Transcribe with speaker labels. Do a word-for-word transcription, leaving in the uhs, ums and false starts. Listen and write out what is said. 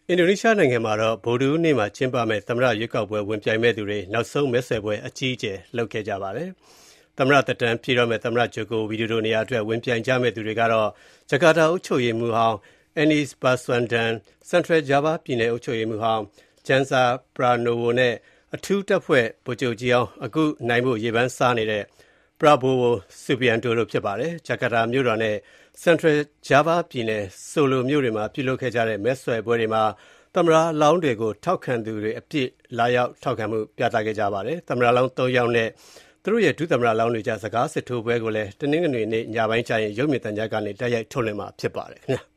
Speaker 1: အင်ဒိုနီးရှားနိုင်ငံမှာတော့ဗုဒ္ဓဟူးနေ့မှာကျင်းပမယ့်သမ္မတရွေးကောက်ပွဲဝင်ပြိုင်မယ့်သူတွေနောက်ဆုံးမဲဆွယ်ပွဲအကြီးအကျယ်လုပ်ခဲ့ကြပါတယ်။သမ္မတသက်တမ်းပြည့်တော့မယ့်သမ္မတဂျိုကိုဝီဒိုဒိုနေရာအတွက်ဝင်ပြိုင်ကြမယ့်သူတွေကတော့ဂျကာတာအုပ်ချုပ်ရေးမှူးဟောင်း Anies Baswedan, Central Java ပြည်နယ်အုပ်ချုပ်ရေးမှူးဟောင်း Jansa Pranowo နဲ့ အထူးတပ်ဖွဲ့ဗိုလ်ချုပ်ကြီးဟောင်းအခုနိုင်ဖို့ရေပန်းစားနေတဲ့ Prabowo Subianto တို့ဖြစ်ပါတယ်။ဂျကာတာမြို့တော်နဲ့ Central Java ပြည်နယ်ဆိုလိုမြို့တွေမှာပြုလုပ်ခဲ့ကြတဲ့မဲဆွယ်ပွဲတွေမှာသမ္မတလောင်းတွေကိုထောက်ခံသူတွေအပြည့်လာရောက်ထောက်ခံမှုပြသခဲ့ကြပါတယ်။သမ္မတလောင်းသုံးယောက်နဲ့သူတို့ရဲ့ဒုသမ္မတလောင်းတွေကြားစကားစစ်ထိုးပွဲကိုလည်းတနင်္ဂနွေနေ့ညပိုင်းကျရင်ရုပ်မြင်သံကြားကနေတိုက်ရိုက်ထုတ်လွှင့်မှာဖြစ်ပါတယ်ခင်ဗျာ။